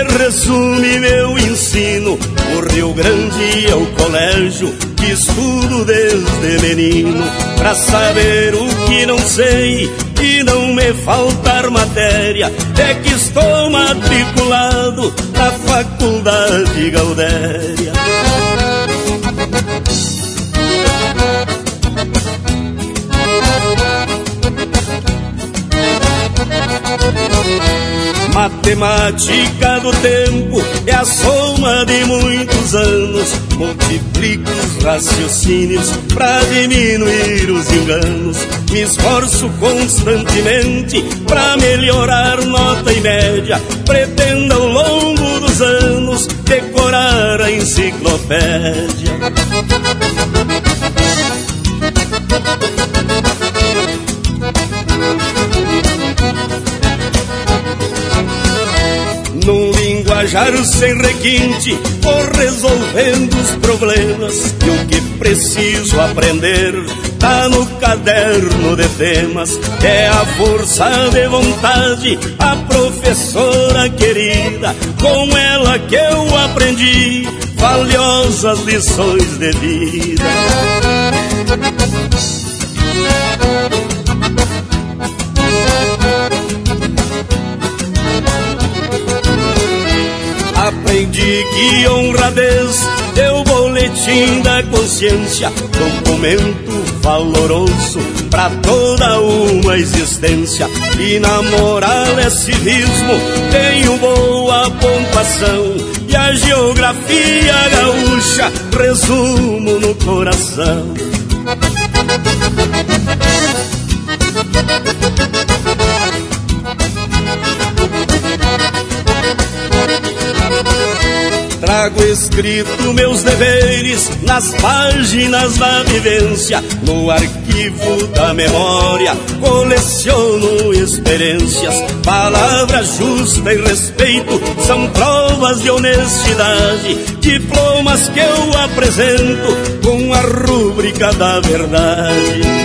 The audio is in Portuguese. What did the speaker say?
que resume meu ensino. O Rio Grande é o colégio que estudo desde menino, pra saber o que não sei e não me faltar matéria, é que estou matriculado na Faculdade Gaudéria. Matemática do tempo é a soma de muitos anos. Multiplico os raciocínios pra diminuir os enganos. Me esforço constantemente pra melhorar nota e média. Pretendo ao longo dos anos decorar a enciclopédia. Num linguajar sem requinte, vou resolvendo os problemas. E o que preciso aprender tá no caderno de temas. É a força de vontade, a professora querida, com ela que eu aprendi valiosas lições de vida. Aprendi que honradez é o boletim da consciência, documento valoroso pra toda uma existência. E na moral é civismo, tenho boa pontuação, e a geografia gaúcha resumo no coração. Trago escrito meus deveres nas páginas da vivência. No arquivo da memória coleciono experiências. Palavra justa e respeito são provas de honestidade. Diplomas que eu apresento com a rúbrica da verdade.